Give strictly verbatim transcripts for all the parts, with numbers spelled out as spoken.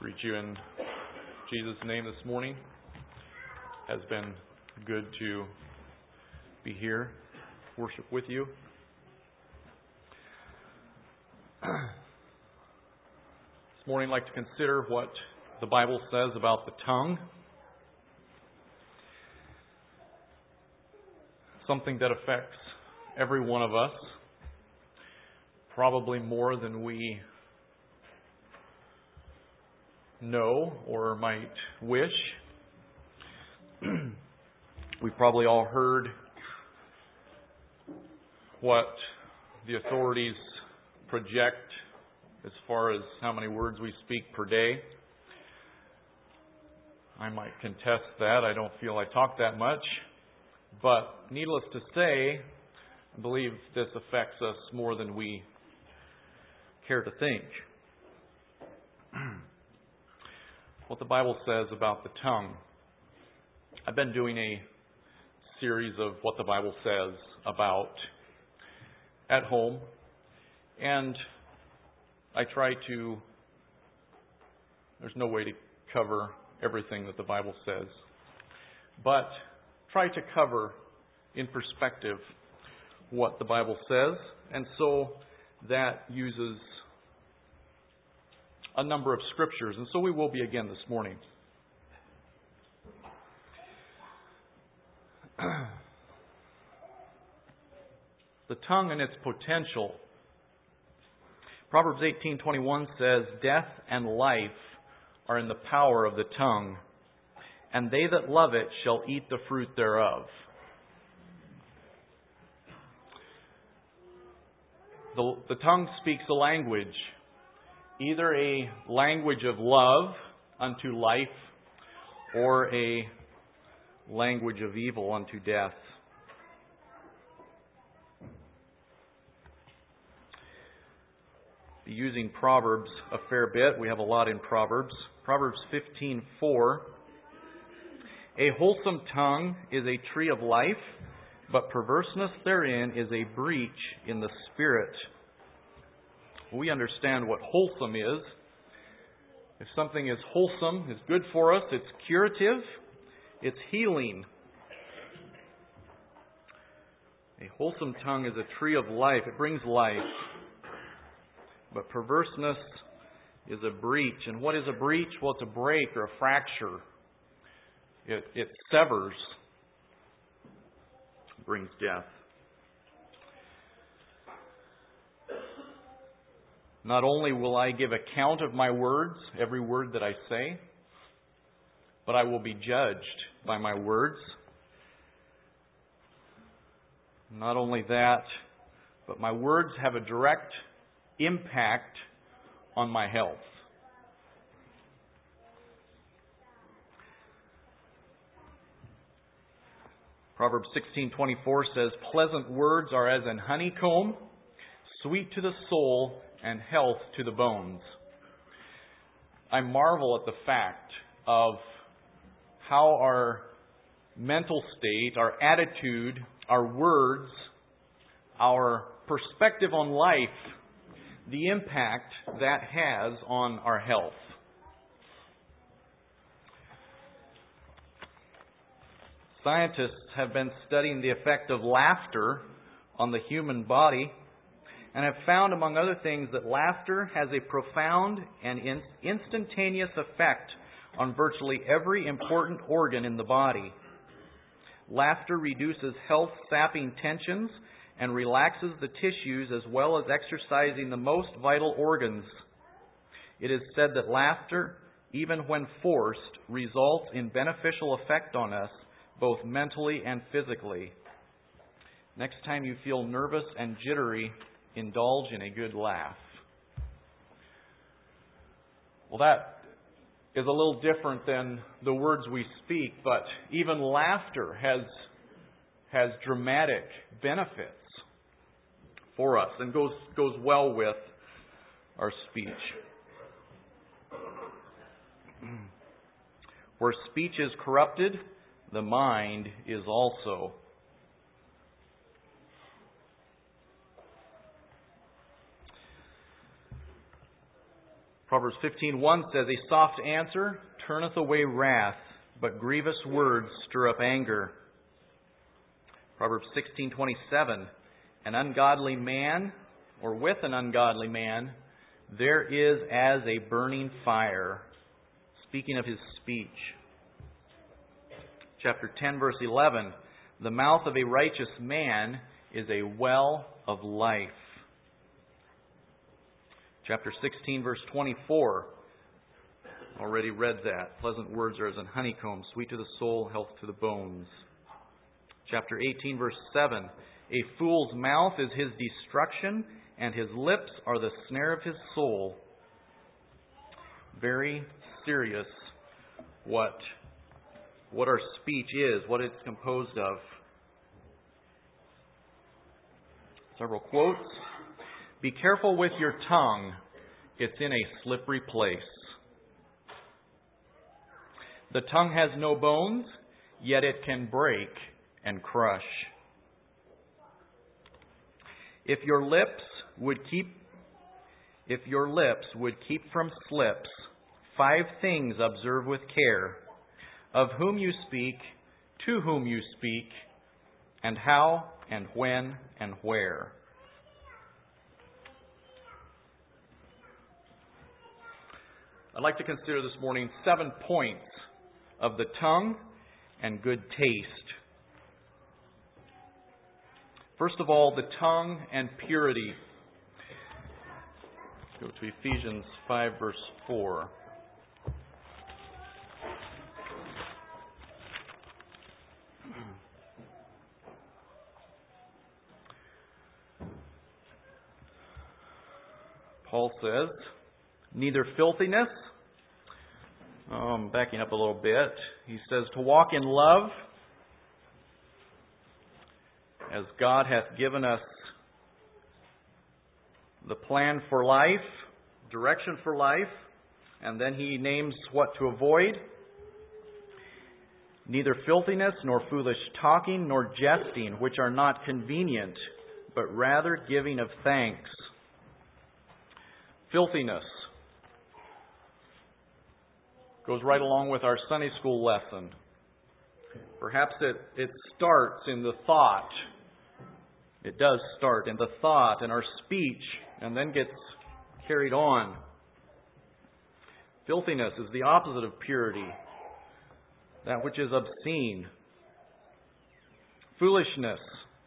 Greet you in Jesus' name this morning. It has been good to be here, worship with you. This morning I'd like to consider what the Bible says about the tongue. Something that affects every one of us, probably more than we know or might wish. We've probably all heard what the authorities project as far as how many words we speak per day. I might contest that. I don't feel I talk that much. But needless to say, I believe this affects us more than we care to think. What the Bible says about the tongue. I've been doing a series of what the Bible says about at home, and I try to, there's no way to cover everything that the Bible says, but try to cover in perspective what the Bible says, and so that uses a number of scriptures, and so we will be again this morning. The tongue and its potential. Proverbs eighteen twenty-one says, "Death and life are in the power of the tongue, and they that love it shall eat the fruit thereof." The, the tongue speaks a language, either a language of love unto life or a language of evil unto death. Be using Proverbs a fair bit. We have a lot in Proverbs. Proverbs fifteen four. "A wholesome tongue is a tree of life, but perverseness therein is a breach in the spirit." We understand what wholesome is. If something is wholesome, is good for us, it's curative, it's healing. A wholesome tongue is a tree of life. It brings life. But perverseness is a breach. And what is a breach? Well, it's a break or a fracture. It, it severs. It brings death. Not only will I give account of my words, every word that I say, but I will be judged by my words. Not only that, but my words have a direct impact on my health. Proverbs sixteen twenty-four says, "Pleasant words are as an honeycomb, sweet to the soul and health to the bones." I marvel at the fact of how our mental state, our attitude, our words, our perspective on life, the impact that has on our health. Scientists have been studying the effect of laughter on the human body and have found, among other things, that laughter has a profound and in- instantaneous effect on virtually every important organ in the body. Laughter reduces health-sapping tensions and relaxes the tissues as well as exercising the most vital organs. It is said that laughter, even when forced, results in beneficial effect on us, both mentally and physically. Next time you feel nervous and jittery, indulge in a good laugh. Well, that is a little different than the words we speak, but even laughter has, has dramatic benefits for us and goes, goes well with our speech. Where speech is corrupted, the mind is also. Proverbs fifteen one says, "A soft answer turneth away wrath, but grievous words stir up anger." Proverbs sixteen twenty-seven, "An ungodly man, or with an ungodly man, there is as a burning fire." Speaking of his speech. Chapter ten, verse eleven, "The mouth of a righteous man is a well of life." Chapter sixteen, verse twenty-four. Already read that. "Pleasant words are as an honeycomb, sweet to the soul, health to the bones." Chapter eighteen, verse seven. "A fool's mouth is his destruction, and his lips are the snare of his soul." Very serious what, what our speech is, what it's composed of. Several quotes. "Be careful with your tongue. It's in a slippery place. The tongue has no bones, yet it can break and crush. If your lips would keep if your lips would keep from slips, five things observe with care: of whom you speak, to whom you speak, and how and when and where." I'd like to consider this morning seven points of the tongue and good taste. First of all, the tongue and purity. Let's go to Ephesians five, verse four. Paul says, "Neither filthiness," um, backing up a little bit, he says, "to walk in love, as God hath given us the plan for life, direction for life," and then he names what to avoid. "Neither filthiness, nor foolish talking, nor jesting, which are not convenient, but rather giving of thanks." Filthiness goes right along with our Sunday school lesson. Perhaps it, it starts in the thought. It does start in the thought and our speech, and then gets carried on. Filthiness is the opposite of purity, that which is obscene. Foolishness,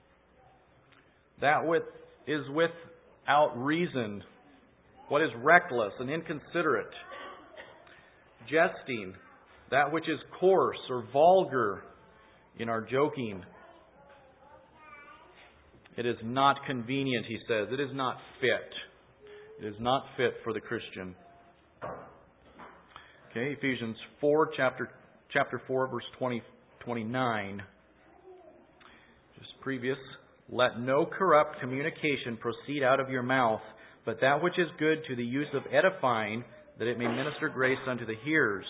that which is without reason, what is reckless and inconsiderate. Jesting, that which is coarse or vulgar in our joking. It is not convenient, he says. It is not fit. It is not fit for the Christian. Okay, Ephesians four, chapter chapter four, verse twenty, twenty-nine. Just previous. "Let no corrupt communication proceed out of your mouth, but that which is good to the use of edifying, that it may minister grace unto the hearers."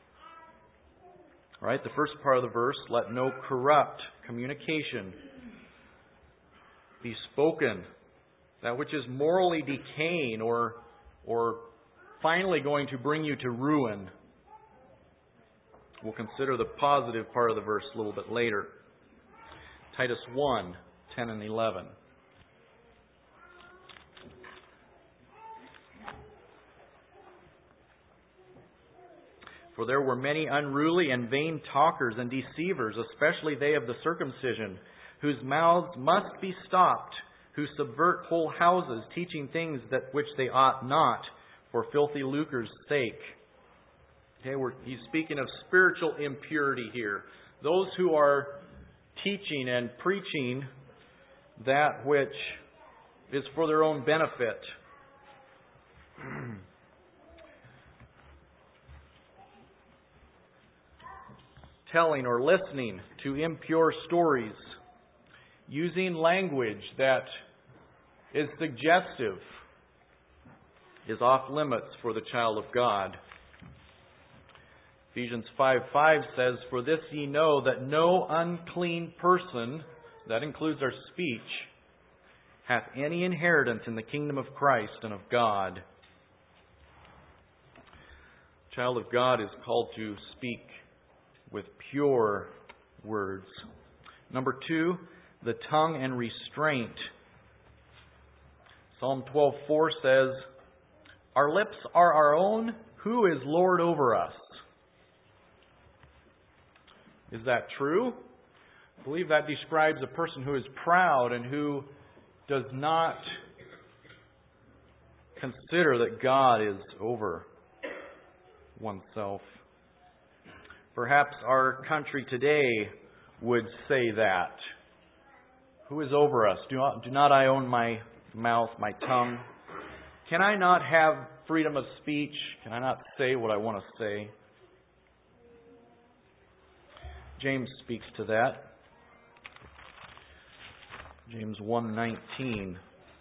All right, the first part of the verse, let no corrupt communication be spoken, that which is morally decaying or, or finally going to bring you to ruin. We'll consider the positive part of the verse a little bit later. Titus one, ten and eleven. "For there were many unruly and vain talkers and deceivers, especially they of the circumcision, whose mouths must be stopped, who subvert whole houses, teaching things that which they ought not, for filthy lucre's sake." Okay, we're, he's speaking of spiritual impurity here. Those who are teaching and preaching that which is for their own benefit. Telling or listening to impure stories, using language that is suggestive, is off limits for the child of God. Ephesians five five says, "For this ye know, that no unclean person," that includes our speech, "hath any inheritance in the kingdom of Christ and of God." child of God is called to speak with pure words. Number two, the tongue and restraint. Psalm twelve four says, "Our lips are our own. Who is Lord over us?" Is that true? I believe that describes a person who is proud and who does not consider that God is over oneself. Perhaps our country today would say that. Who is over us? Do not, do not I own my mouth, my tongue? Can I not have freedom of speech? Can I not say what I want to say? James speaks to that. James one nineteen.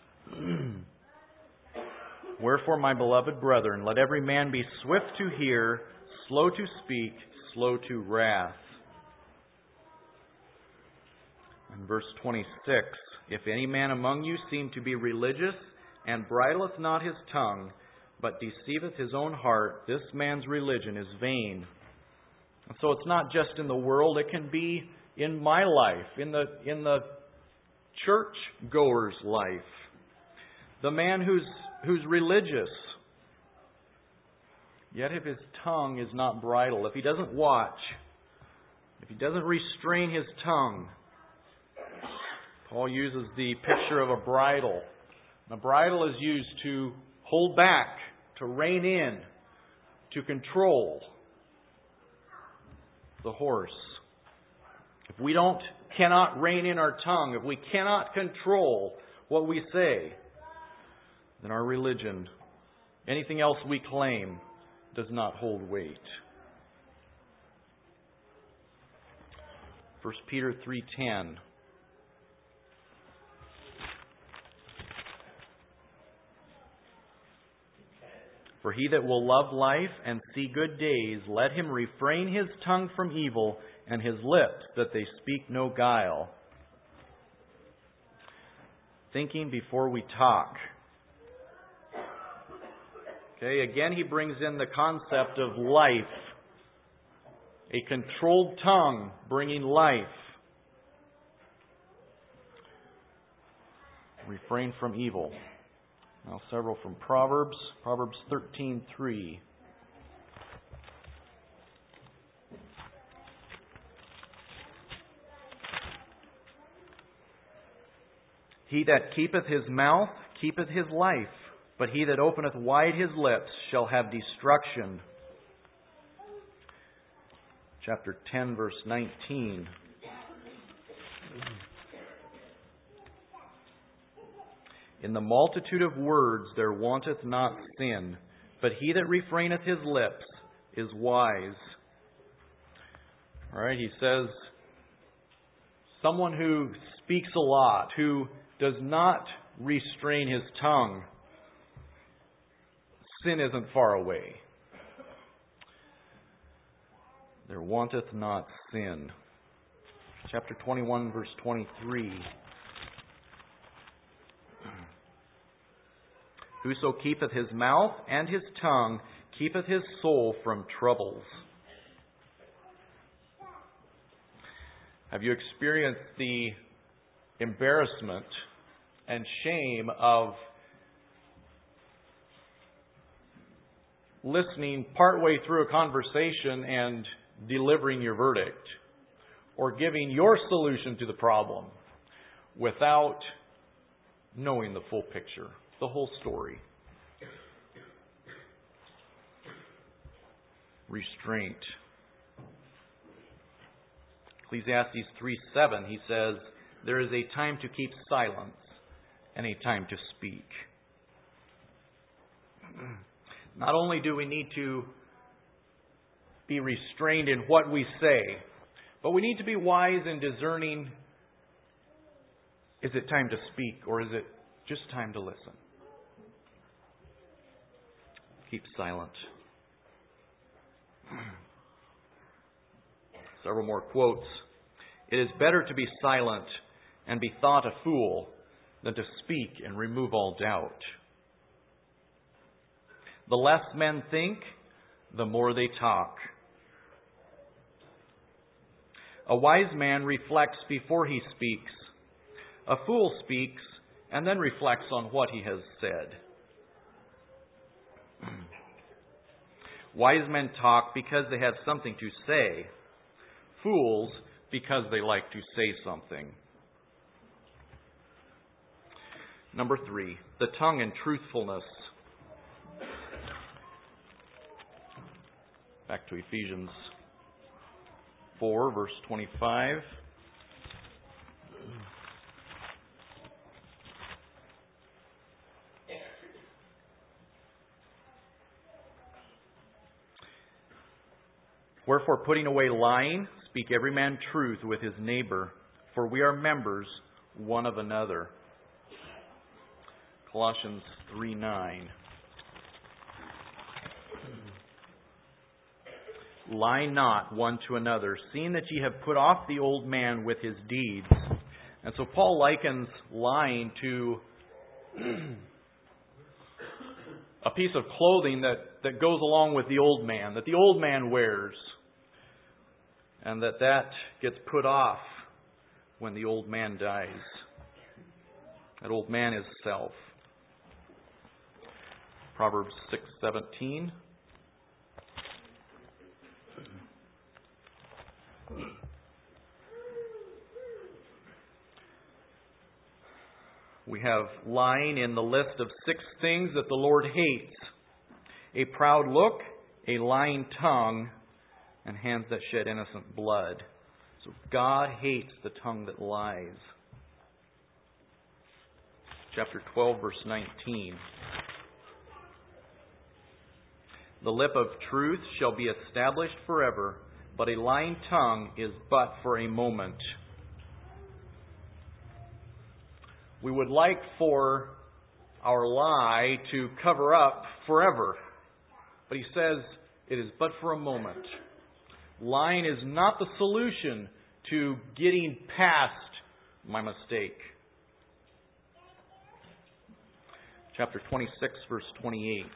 "Wherefore, my beloved brethren, let every man be swift to hear, slow to speak, slow to wrath." In verse twenty-six, "If any man among you seem to be religious, and bridleth not his tongue, but deceiveth his own heart, this man's religion is vain." And so it's not just in the world, it can be in my life, in the in the church goer's life. The man who's who's religious, yet if his tongue is not bridled, if he doesn't watch, if he doesn't restrain his tongue, Paul uses the picture of a bridle. The bridle is used to hold back, to rein in, to control the horse. If we don't cannot rein in our tongue, if we cannot control what we say, then our religion, anything else we claim, does not hold weight. First Peter three ten. "For he that will love life and see good days, let him refrain his tongue from evil, and his lips, that they speak no guile." Thinking before we talk. Okay, again he brings in the concept of life. A controlled tongue bringing life. Refrain from evil. Now several from Proverbs. Proverbs thirteen three. "He that keepeth his mouth keepeth his life, but he that openeth wide his lips shall have destruction." Chapter ten, verse nineteen. "In the multitude of words there wanteth not sin, but he that refraineth his lips is wise." All right, he says, someone who speaks a lot, who does not restrain his tongue, sin isn't far away. There wanteth not sin. Chapter twenty-one, verse twenty-three. "Whoso keepeth his mouth and his tongue keepeth his soul from troubles." Have you experienced the embarrassment and shame of listening partway through a conversation and delivering your verdict, or giving your solution to the problem without knowing the full picture, the whole story? Restraint. Ecclesiastes three seven, he says, "There is a time to keep silence and a time to speak." Not only do we need to be restrained in what we say, but we need to be wise in discerning, is it time to speak or is it just time to listen? Keep silent. Several more quotes. "It is better to be silent and be thought a fool than to speak and remove all doubt. The less men think, the more they talk. A wise man reflects before he speaks. A fool speaks and then reflects on what he has said. Wise men talk because they have something to say. Fools because they like to say something. Number three, the tongue and truthfulness. Back to Ephesians four, verse twenty-five. Wherefore, putting away lying, speak every man truth with his neighbor, for we are members one of another. Colossians three nine. Lie not one to another, seeing that ye have put off the old man with his deeds. And so Paul likens lying to a piece of clothing that, that goes along with the old man, that the old man wears. And that that gets put off when the old man dies. That old man is self. Proverbs six seventeen. We have lying in the list of six things that the Lord hates. A proud look, a lying tongue, and hands that shed innocent blood. So God hates the tongue that lies. Chapter twelve, verse nineteen. The lip of truth shall be established forever, but a lying tongue is but for a moment. We would like for our lie to cover up forever. But he says it is but for a moment. Lying is not the solution to getting past my mistake. Chapter twenty-six, verse twenty-eight.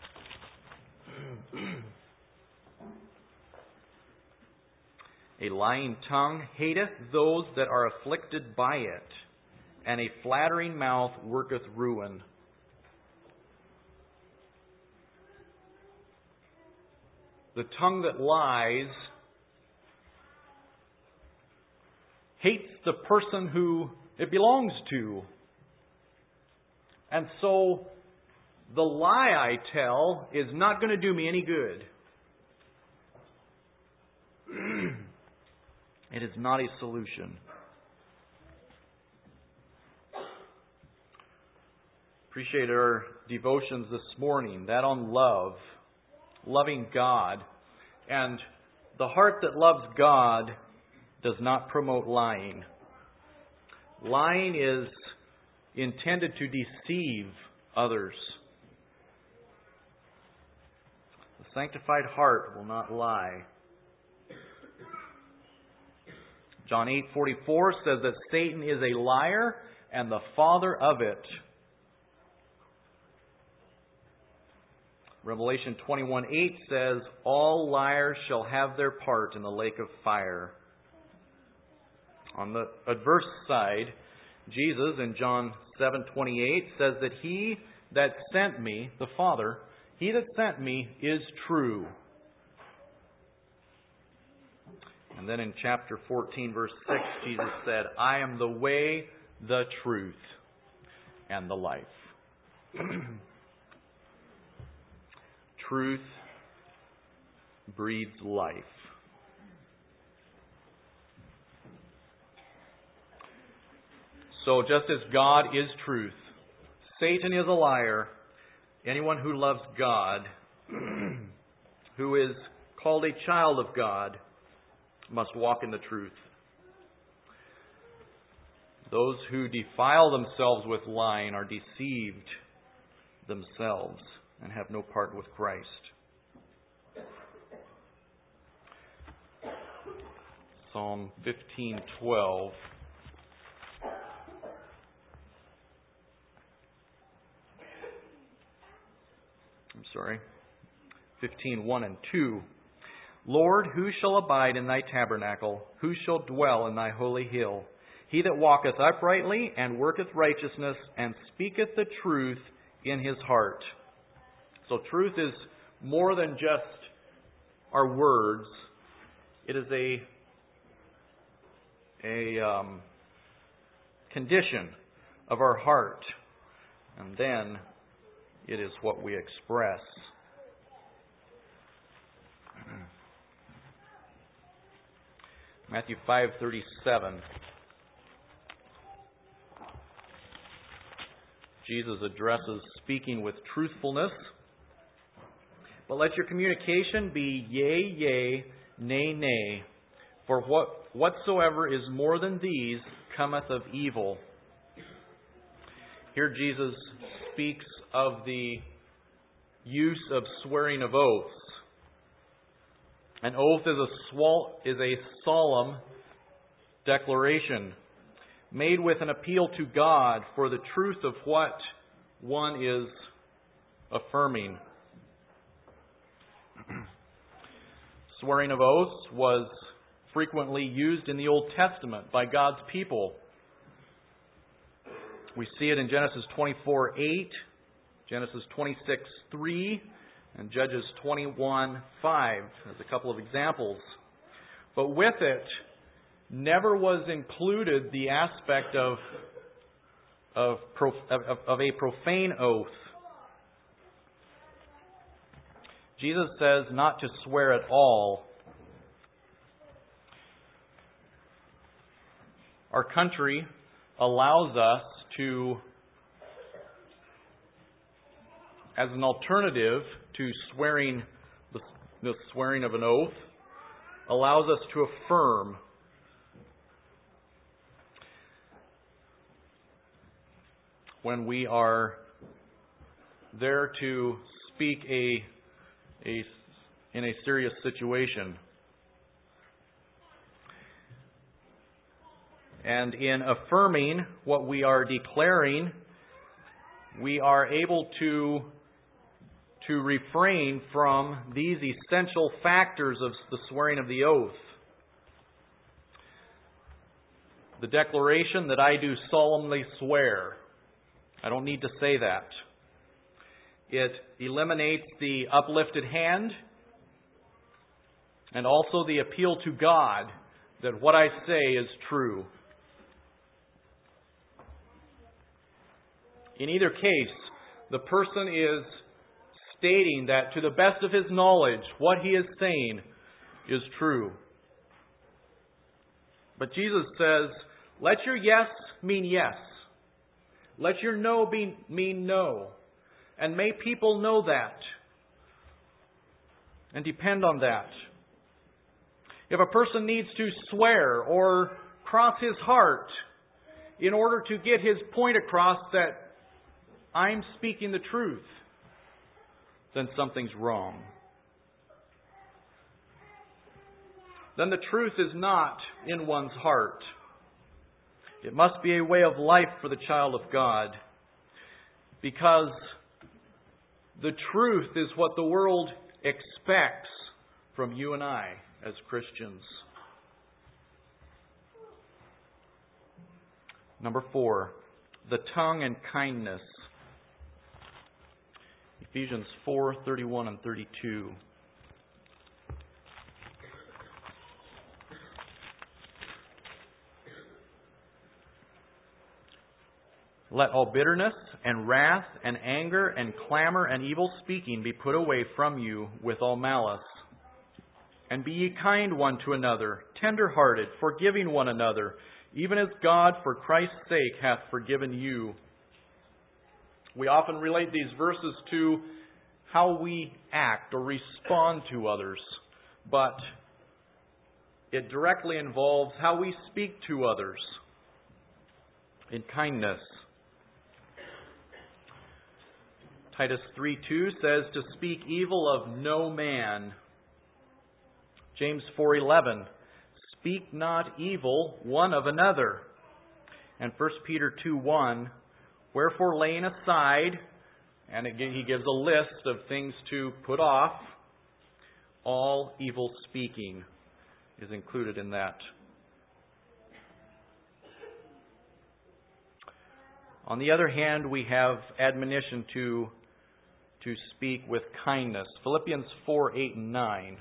A lying tongue hateth those that are afflicted by it, and a flattering mouth worketh ruin. The tongue that lies hates the person who it belongs to. And so the lie I tell is not going to do me any good. It is not a solution. Appreciate our devotions this morning. That on love. Loving God. And the heart that loves God does not promote lying. Lying is intended to deceive others. The sanctified heart will not lie. John eight forty-four says that Satan is a liar and the father of it. Revelation twenty-one eight says, all liars shall have their part in the lake of fire. On the adverse side, Jesus in John seven twenty-eight says that he that sent me, the Father, he that sent me is true. And then in chapter fourteen, verse six, Jesus said, I am the way, the truth, and the life. Truth breeds life. So just as God is truth, Satan is a liar. Anyone who loves God, who is called a child of God, must walk in the truth. Those who defile themselves with lying are deceived themselves and have no part with Christ. Psalm fifteen twelve. I'm sorry. fifteen, one and two. Lord, who shall abide in thy tabernacle? Who shall dwell in thy holy hill? He that walketh uprightly and worketh righteousness and speaketh the truth in his heart. So truth is more than just our words. It is a, a um, condition of our heart. And then it is what we express. Matthew five thirty-seven. Jesus addresses speaking with truthfulness. But let your communication be yea, yea, nay, nay. For what whatsoever is more than these cometh of evil. Here Jesus speaks of the use of swearing of oaths. An oath is a, swal- is a solemn declaration made with an appeal to God for the truth of what one is affirming. Swearing of oaths was frequently used in the Old Testament by God's people. We see it in Genesis twenty-four eight, Genesis twenty-six three, and Judges twenty-one five as a couple of examples. But with it, never was included the aspect of, of, of, of a profane oath. Jesus says not to swear at all. Our country allows us to, as an alternative to swearing, the, the swearing of an oath, allows us to affirm. When we are there to speak a, a in a serious situation. And in affirming what we are declaring, we are able to, to refrain from these essential factors of the swearing of the oath. The declaration that I do solemnly swear. I don't need to say that. It eliminates the uplifted hand and also the appeal to God that what I say is true. In either case, the person is stating that to the best of his knowledge, what he is saying is true. But Jesus says, let your yes mean yes. Let your no be, mean no. And may people know that and depend on that. If a person needs to swear or cross his heart in order to get his point across that I'm speaking the truth, then something's wrong. Then the truth is not in one's heart. It must be a way of life for the child of God, because the truth is what the world expects from you and I as Christians. Number four, the tongue and kindness. Ephesians four thirty-one and thirty-two. Let all bitterness and wrath and anger and clamor and evil speaking be put away from you with all malice. And be ye kind one to another, tender-hearted, forgiving one another, even as God for Christ's sake hath forgiven you. We often relate these verses to how we act or respond to others, but it directly involves how we speak to others in kindness. Titus three two says to speak evil of no man. James four eleven, speak not evil one of another. And First Peter two one, wherefore laying aside, and again he gives a list of things to put off, All evil speaking is included in that. On the other hand, we have admonition to, to speak with kindness. Philippians four, eight, and nine.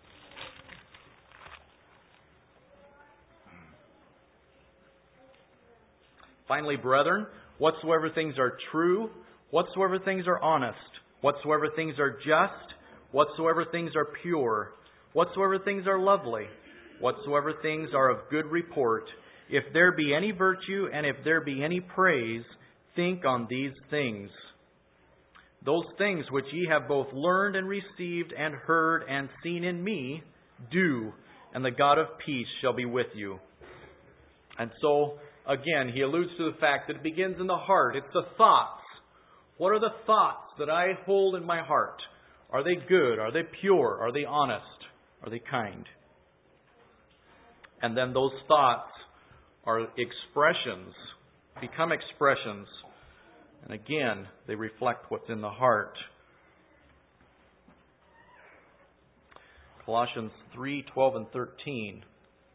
Finally, brethren, whatsoever things are true, whatsoever things are honest, whatsoever things are just, whatsoever things are pure, whatsoever things are lovely, whatsoever things are of good report, if there be any virtue and if there be any praise, think on these things. Those things which ye have both learned and received and heard and seen in me, do, and the God of peace shall be with you. And so, again, he alludes to the fact that it begins in the heart. It's the thoughts. What are the thoughts that I hold in my heart? Are they good? Are they pure? Are they honest? Are they kind? And then those thoughts are expressions, become expressions. And again, they reflect what's in the heart. Colossians three, twelve, and thirteen.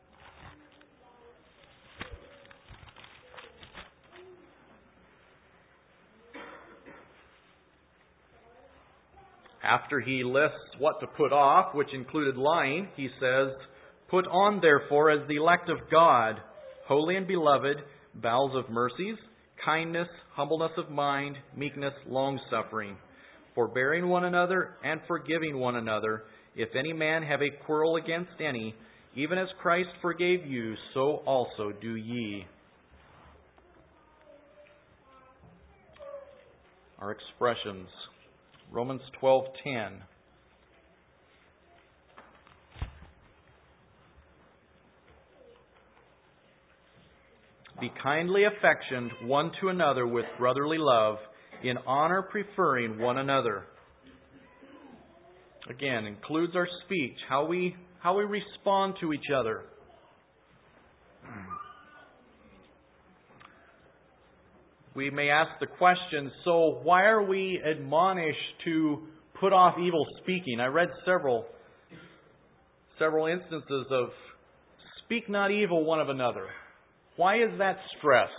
After he lists what to put off, which included lying, he says, "Put on, therefore, as the elect of God, holy and beloved, bowels of mercies, kindness, humbleness of mind, meekness, long-suffering, forbearing one another and forgiving one another. If any man have a quarrel against any, even as Christ forgave you, so also do ye." Our expressions. Romans twelve ten. Be kindly affectioned one to another with brotherly love, in honor preferring one another. Again, includes our speech, how we how we respond to each other. We may ask the question, so why are we admonished to put off evil speaking? I read several several instances of speak not evil one of another. Why is that stressed?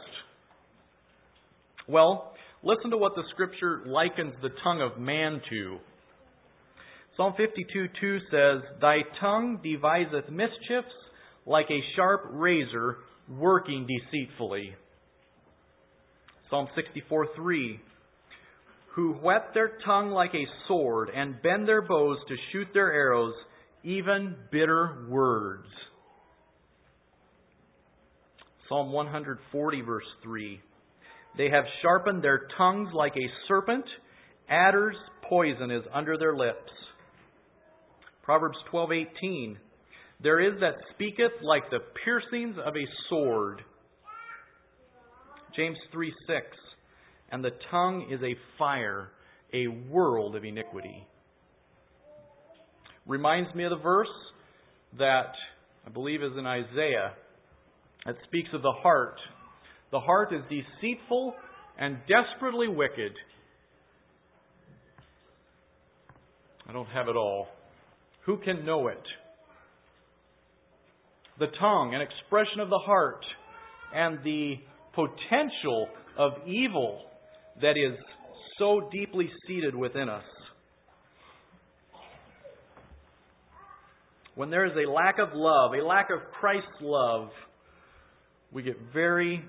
Well, listen to what the Scripture likens the tongue of man to. Psalm fifty-two two says, "Thy tongue deviseth mischiefs like a sharp razor, working deceitfully." Psalm sixty-four three, "Who whet their tongue like a sword, and bend their bows to shoot their arrows, even bitter words." Psalm one forty verse three, "They have sharpened their tongues like a serpent, adder's poison is under their lips." Proverbs twelve eighteen, "There is that speaketh like the piercings of a sword." James three six, "And the tongue is a fire, a world of iniquity." Reminds me of the verse that I believe is in Isaiah that speaks of the heart. "The heart is deceitful and desperately wicked." I don't have it all. Who can know it? The tongue, an expression of the heart, and the potential of evil that is so deeply seated within us. When there is a lack of love, a lack of Christ's love, we get very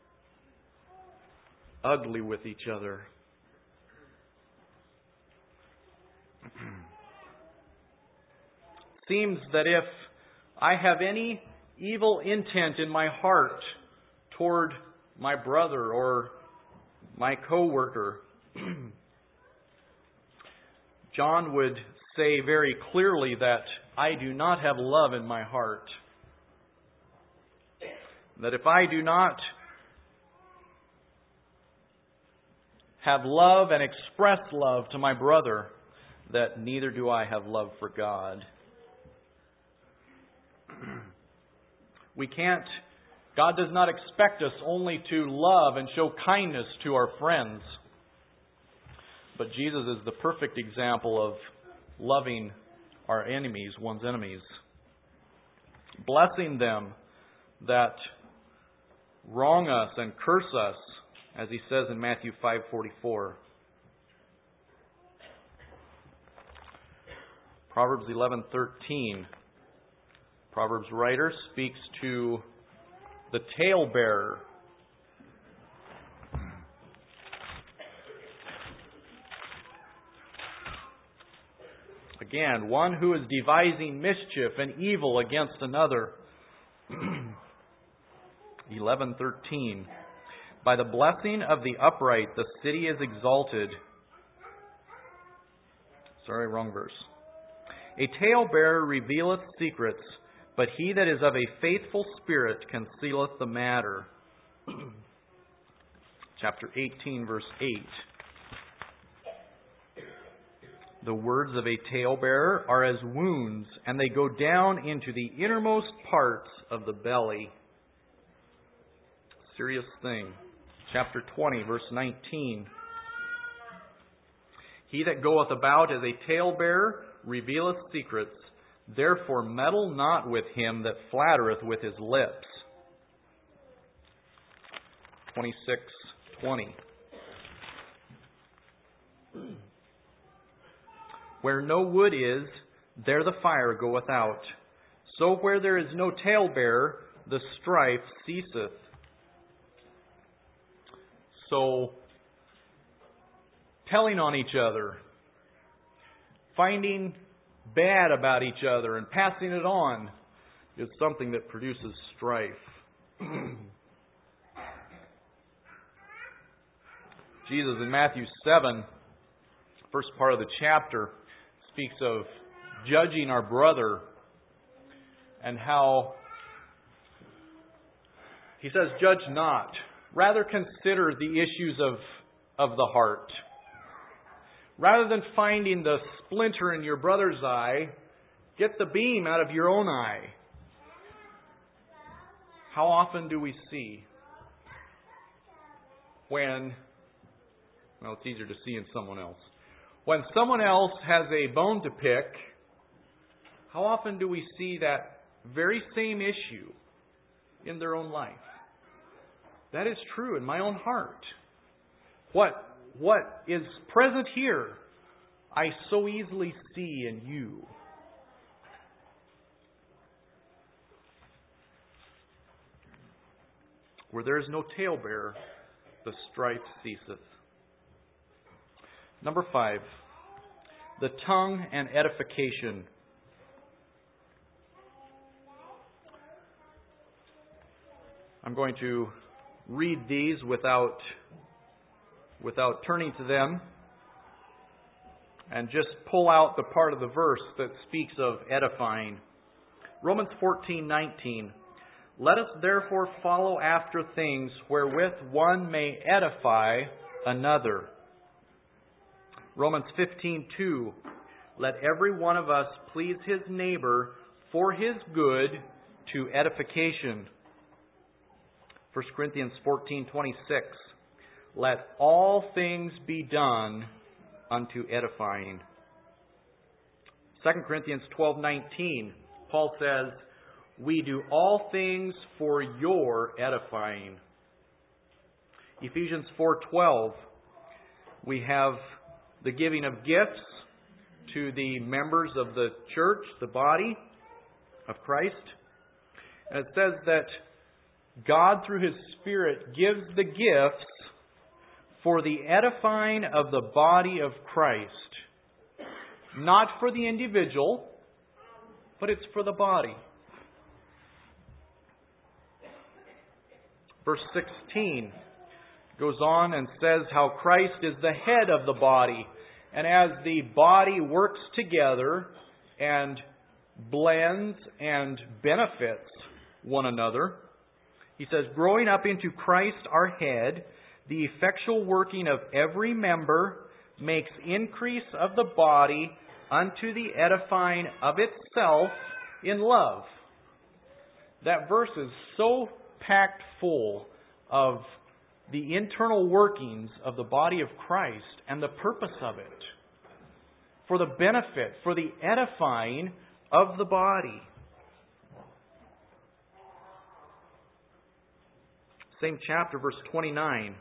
ugly with each other. It seems that if I have any evil intent in my heart toward my brother or my co-worker, John would say very clearly that I do not have love in my heart. That if I do not have love and express love to my brother, that neither do I have love for God. We can't, God does not expect us only to love and show kindness to our friends. But Jesus is the perfect example of loving our enemies, one's enemies. Blessing them that wrong us and curse us, as he says in Matthew five forty-four. Proverbs eleven thirteen. Proverbs writer speaks to the talebearer. Again, one who is devising mischief and evil against another. eleven thirteen. By the blessing of the upright, the city is exalted. Sorry, wrong verse. A talebearer revealeth secrets, but he that is of a faithful spirit concealeth the matter. Chapter eighteen, verse eight. The words of a talebearer are as wounds, and they go down into the innermost parts of the belly. Serious thing. Chapter twenty, verse nineteen. He that goeth about as a talebearer revealeth secrets. Therefore meddle not with him that flattereth with his lips. twenty-six twenty. Where no wood is, there the fire goeth out. So where there is no talebearer, the strife ceaseth. So, telling on each other, finding bad about each other and passing it on is something that produces strife. Jesus in Matthew seven, first part of the chapter, speaks of judging our brother and how he says, judge not. Rather consider the issues of, of the heart. Rather than finding the splinter in your brother's eye, get the beam out of your own eye. How often do we see when, well, it's easier to see in someone else. When someone else has a bone to pick, how often do we see that very same issue in their own life? That is true in my own heart. What, what is present here, I so easily see in you. Where there is no talebearer, the strife ceaseth. Number five, the tongue and edification. I'm going to read these without, without turning to them and just pull out the part of the verse that speaks of edifying. Romans fourteen nineteen. Let us therefore follow after things wherewith one may edify another. Romans fifteen two. Let every one of us please his neighbor for his good to edification. First Corinthians fourteen twenty-six. Let all things be done unto edifying. Second Corinthians twelve nineteen. Paul says, we do all things for your edifying. Ephesians four twelve. We have the giving of gifts to the members of the church, the body of Christ. And it says that God, through His Spirit, gives the gifts for the edifying of the body of Christ. Not for the individual, but it's for the body. Verse sixteen goes on and says how Christ is the head of the body. And as the body works together and blends and benefits one another, he says, growing up into Christ our head, the effectual working of every member makes increase of the body unto the edifying of itself in love. That verse is so packed full of the internal workings of the body of Christ and the purpose of it. for the benefit, for the edifying of the body. Same chapter, verse twenty-nine.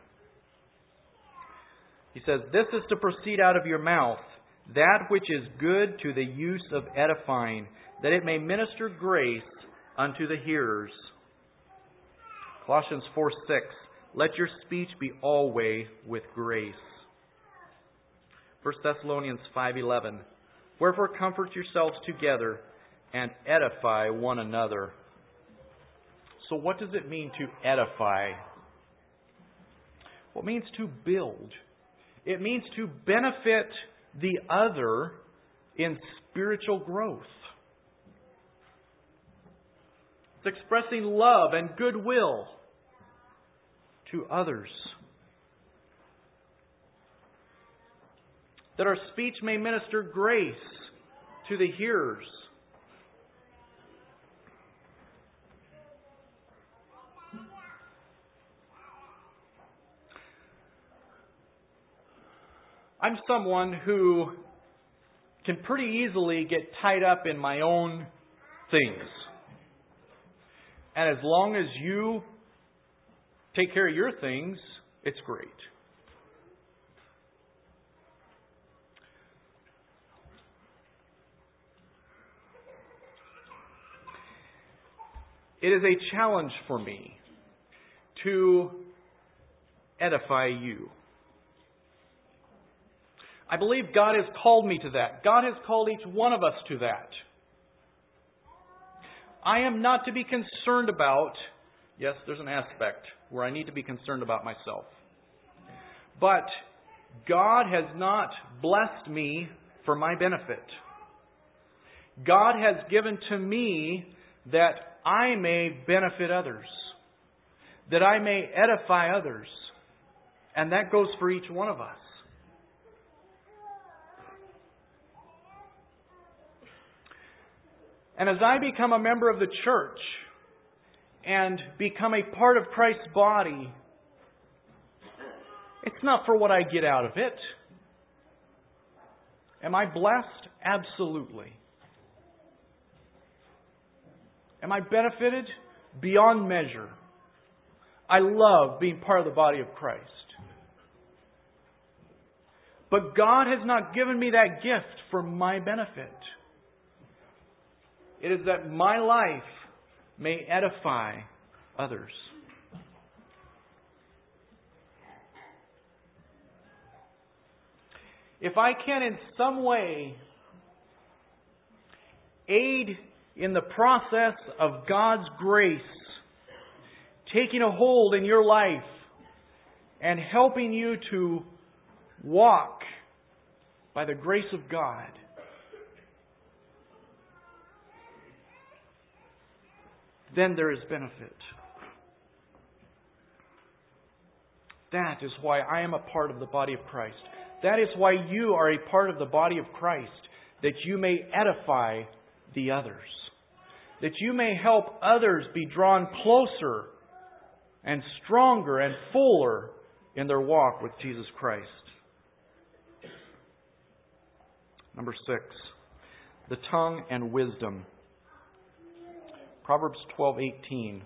He says, "This is to proceed out of your mouth, that which is good to the use of edifying, that it may minister grace unto the hearers." Colossians four six. "Let your speech be always with grace." First Thessalonians five eleven. "Wherefore comfort yourselves together and edify one another." So what does it mean to edify? Well, it means to build. It means to benefit the other in spiritual growth. It's expressing love and goodwill to others. That our speech may minister grace to the hearers. I'm someone who can pretty easily get tied up in my own things. And as long as you take care of your things, it's great. It is a challenge for me to edify you. I believe God has called me to that. God has called each one of us to that. I am not to be concerned about, yes, there's an aspect where I need to be concerned about myself. But God has not blessed me for my benefit. God has given to me that I may benefit others, that I may edify others. And that goes for each one of us. And as I become a member of the church and become a part of Christ's body, it's not for what I get out of it. Am I blessed? Absolutely. Am I benefited? Beyond measure. I love being part of the body of Christ. But God has not given me that gift for my benefit. It is that my life may edify others. If I can in some way aid in the process of God's grace taking a hold in your life and helping you to walk by the grace of God, then there is benefit. That is why I am a part of the body of Christ. That is why you are a part of the body of Christ, that you may edify the others. That you may help others be drawn closer and stronger and fuller in their walk with Jesus Christ. Number six, the tongue and wisdom. Proverbs twelve eighteen.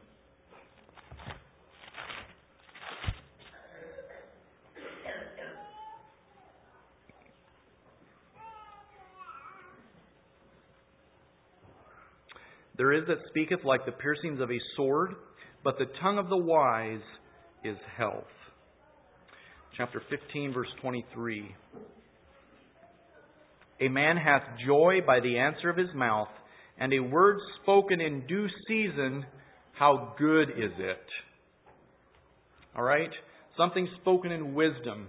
There is that speaketh like the piercings of a sword, but the tongue of the wise is health. Chapter fifteen, verse twenty-three. A man hath joy by the answer of his mouth, and a word spoken in due season, how good is it? All right? Something spoken in wisdom.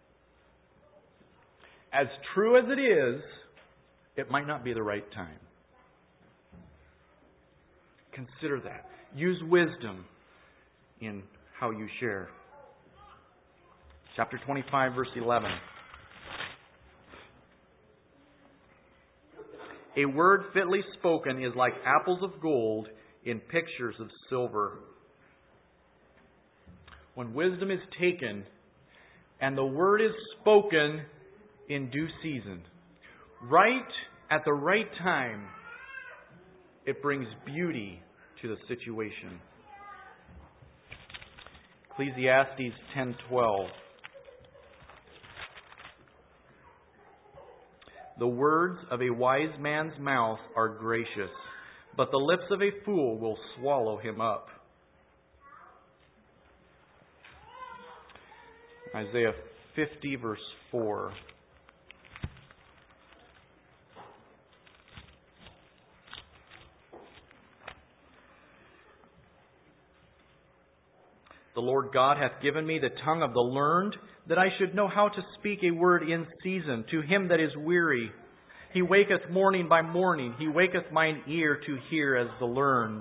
As true as it is, it might not be the right time. Consider that. Use wisdom in how you share. Chapter twenty-five, verse eleven. A word fitly spoken is like apples of gold in pictures of silver. When wisdom is taken and the word is spoken in due season. right at the right time, it brings beauty to the situation. Ecclesiastes ten twelve. The words of a wise man's mouth are gracious, but the lips of a fool will swallow him up. Isaiah fifty, verse four. The Lord God hath given me the tongue of the learned, that I should know how to speak a word in season to him that is weary. He waketh morning by morning. He waketh mine ear to hear as the learned.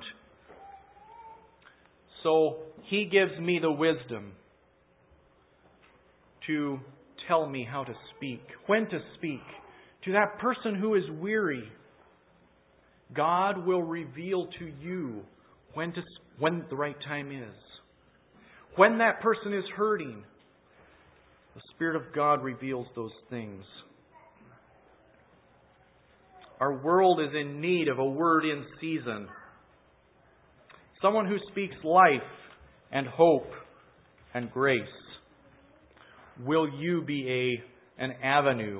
So He gives me the wisdom to tell me how to speak, when to speak. To that person who is weary, God will reveal to you when to when the right time is. When that person is hurting, the Spirit of God reveals those things. Our world is in need of a word in season. Someone who speaks life and hope and grace. Will you be a, an avenue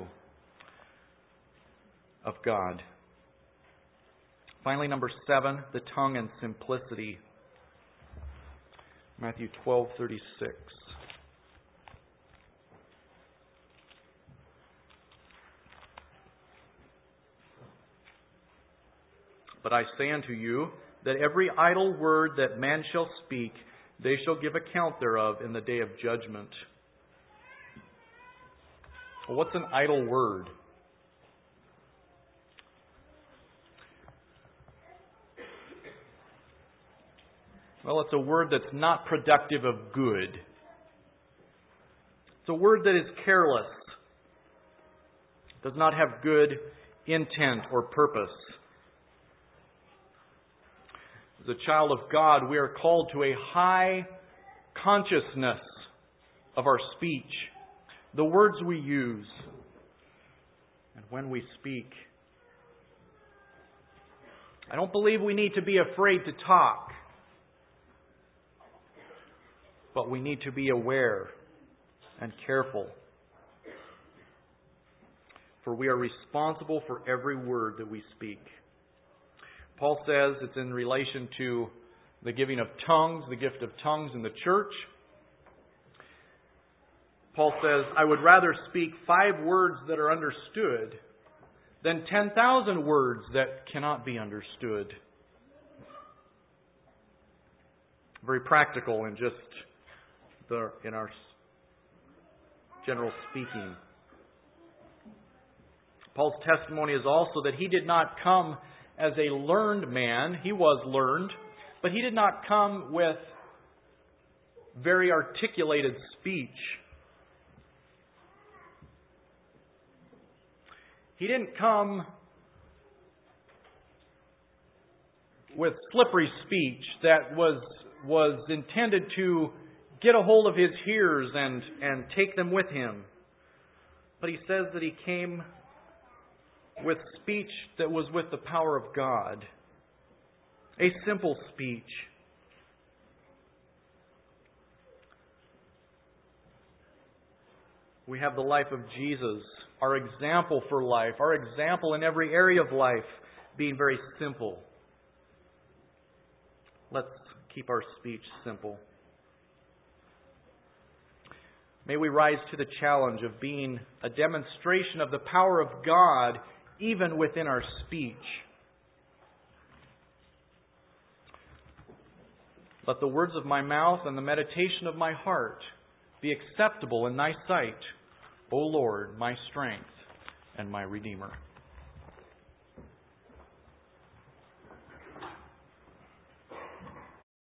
of God? Finally, number seven, the tongue and simplicity. Matthew twelve thirty-six. But I say unto you that every idle word that man shall speak, they shall give account thereof in the day of judgment. Well, what's an idle word? Well, it's a word that's not productive of good. It's a word that is careless, does not have good intent or purpose. As a child of God, we are called to a high consciousness of our speech, the words we use, and when we speak. I don't believe we need to be afraid to talk. But we need to be aware and careful. For we are responsible for every word that we speak. Paul says it's in relation to the giving of tongues, the gift of tongues in the church. Paul says, I would rather speak five words that are understood than ten thousand words that cannot be understood. Very practical in just The, in our general speaking. Paul's testimony is also that he did not come as a learned man. He was learned, but he did not come with very articulated speech. He didn't come with slippery speech that was was intended to get a hold of his hearers and, and take them with him. But he says that he came with speech that was with the power of God. A simple speech. We have the life of Jesus, our example for life, our example in every area of life, being very simple. Let's keep our speech simple. May we rise to the challenge of being a demonstration of the power of God even within our speech. Let the words of my mouth and the meditation of my heart be acceptable in Thy sight, O Lord, my strength and my Redeemer.